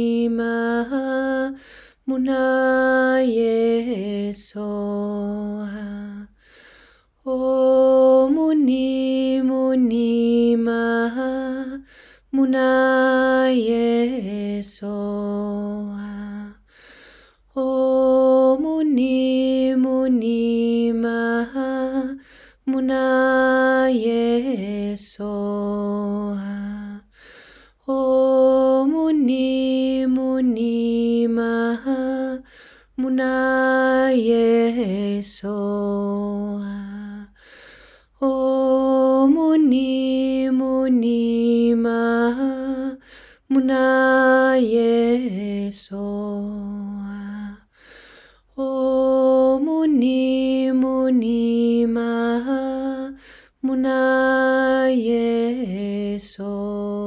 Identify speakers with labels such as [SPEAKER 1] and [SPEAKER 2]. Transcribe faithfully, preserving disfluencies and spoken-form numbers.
[SPEAKER 1] Muni Maha Munaye Soha. Om Muni Muni Maha Munaye Soha. Om Muni Muni Maha Munaye Soha. Om Muni Muni Maha Munaye Soha. Om Muni Muni Maha Munaye Soha. Om Muni Muni Maha Munaye Soha.